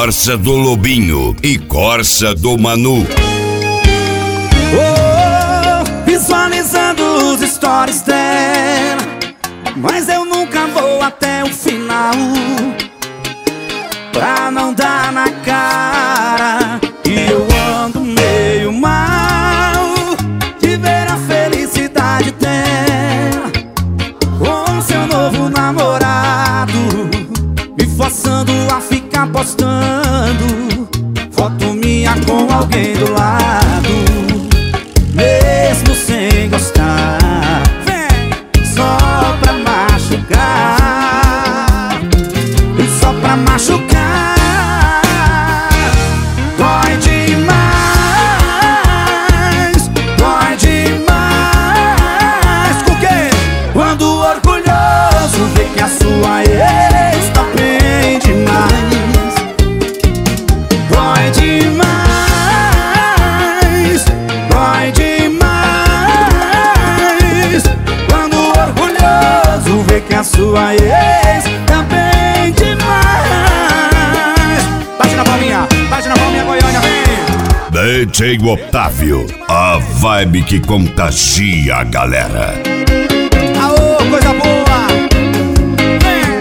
Corsa do Lobinho e Corsa do Manu. Visualizando os stories dela, mas eu nunca vou até o final, pra não dar na cara. E eu ando meio mal de ver a felicidade dela com seu novo namorado, me forçando a ficar postando foto minha com alguém do lado, mesmo sem gostar, só pra machucar, e só pra machucar. Dói demais, dói demais. Com quê? Quando o orgulhoso vê que a sua ex tá bem demais. Dói demais, dói demais. Quando o orgulhoso vê que a sua ex tá bem demais. Bate na palminha, Goiânia, vem! DJ Otávio, a vibe que contagia a galera. Aô, coisa boa! Vem!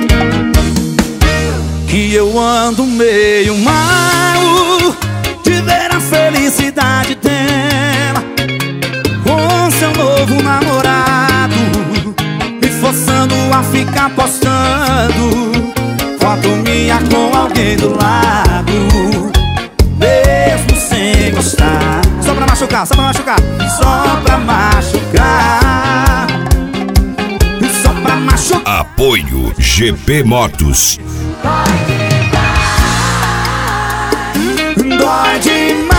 Que eu ando meio mal de ver a felicidade dela com seu novo namorado, me forçando a ficar postando foto minha com alguém do lado, mesmo sem gostar. Só pra machucar, só pra machucar, só pra machucar, só pra machucar. Apoio GP Motos. Dói demais.